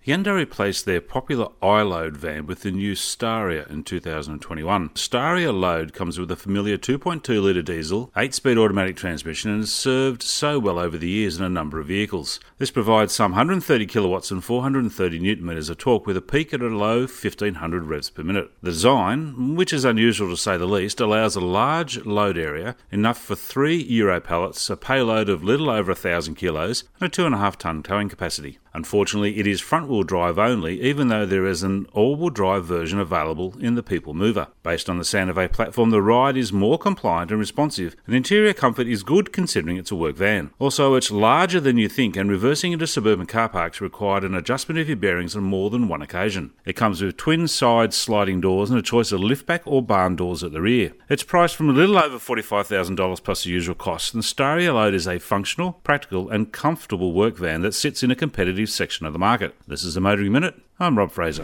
Hyundai replaced their popular iLoad van with the new Staria in 2021. Staria Load comes with a familiar 2.2-litre diesel, 8-speed automatic transmission and has served so well over the years in a number of vehicles. This provides some 130 kilowatts and 430 newton-meters of torque with a peak at a low 1500 revs per minute. The design, which is unusual to say the least, allows a large load area, enough for 3 Euro pallets, a payload of little over 1,000 kilos and a 2.5-tonne towing capacity. Unfortunately, it is front-wheel drive only, even though there is an all-wheel drive version available in the People Mover. Based on the Santa Fe platform, the ride is more compliant and responsive, and interior comfort is good considering it's a work van. Also, it's larger than you think, and reversing into suburban car parks required an adjustment of your bearings on more than one occasion. It comes with twin side sliding doors and a choice of liftback or barn doors at the rear. It's priced from a little over $45,000 plus the usual costs, and Staria Load is a functional, practical and comfortable work van that sits in a competitive section of the market. This is the Motoring Minute. I'm Rob Fraser.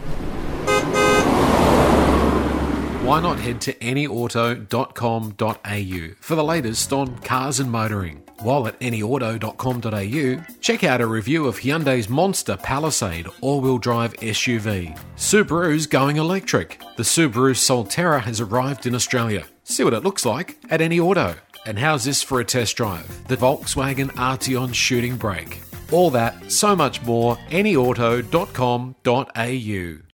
Why not head to anyauto.com.au for the latest on cars and motoring? While at anyauto.com.au, check out a review of Hyundai's Monster Palisade all-wheel drive SUV. Subaru's going electric. The Subaru Solterra has arrived in Australia. See what it looks like at Any Auto. And how's this for a test drive? The Volkswagen Arteon Shooting Brake. All that, so much more, anyauto.com.au.